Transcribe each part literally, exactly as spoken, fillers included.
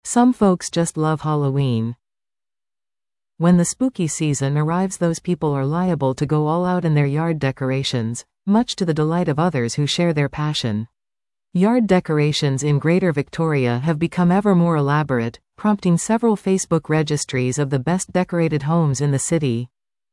Some folks just love Halloween. When the spooky season arrives, those people are liable to go all out in their yard decorations, much to the delight of others who share their passion. Yard decorations in Greater Victoria have become ever more elaborate, prompting several Facebook registries of the best decorated homes in the city.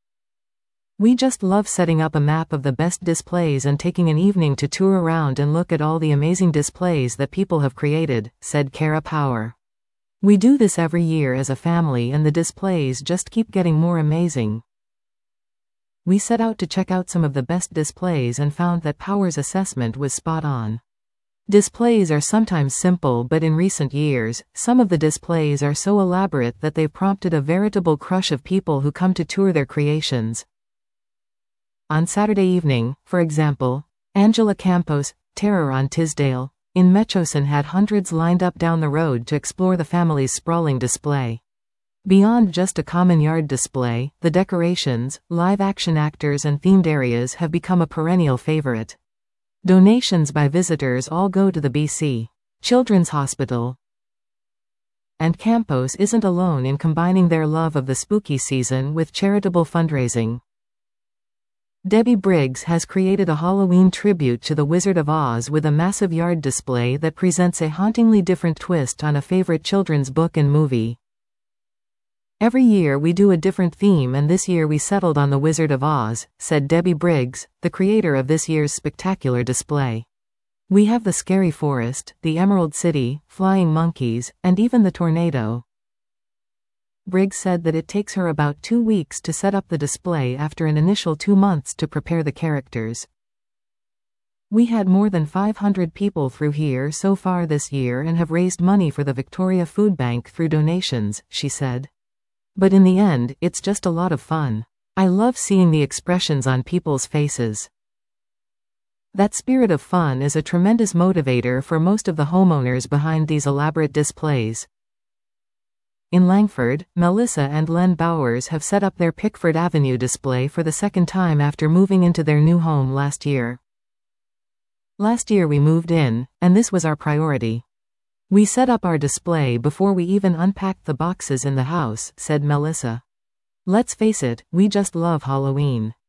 "We just love setting up a map of the best displays and taking an evening to tour around and look at all the amazing displays that people have created," said Kara Power. "We do this every year as a family and the displays just keep getting more amazing. We set out to check out some of the best displays and found that Power's assessment was spot on. Displays are sometimes simple, but in recent years, some of the displays are so elaborate that they've prompted a veritable crush of people who come to tour their creations." On Saturday evening, for example, Angela Campos, Terror on Tisdale, in Metchosin had hundreds lined up down the road to explore the family's sprawling display. Beyond just a common yard display, the decorations, live-action actors and themed areas have become a perennial favorite. Donations by visitors all go to the B C Children's Hospital. And Campos isn't alone in combining their love of the spooky season with charitable fundraising. Debbie Briggs has created a Halloween tribute to The Wizard of Oz with a massive yard display that presents a hauntingly different twist on a favorite children's book and movie. "Every year we do a different theme, and this year we settled on The Wizard of Oz," said Debbie Briggs, the creator of this year's spectacular display. "We have the scary forest, the Emerald City, flying monkeys, and even the tornado." Briggs said that it takes her about two weeks to set up the display after an initial two months to prepare the characters. "We had more than five hundred people through here so far this year and have raised money for the Victoria Food Bank through donations," she said. "But in the end, it's just a lot of fun. I love seeing the expressions on people's faces. That spirit of fun is a tremendous motivator for most of the homeowners behind these elaborate displays." In Langford, Melissa and Len Bowers have set up their Pickford Avenue display for the second time after moving into their new home last year. "Last year we moved in, and this was our priority. We set up our display before we even unpacked the boxes in the house," said Melissa. "Let's face it, we just love Halloween.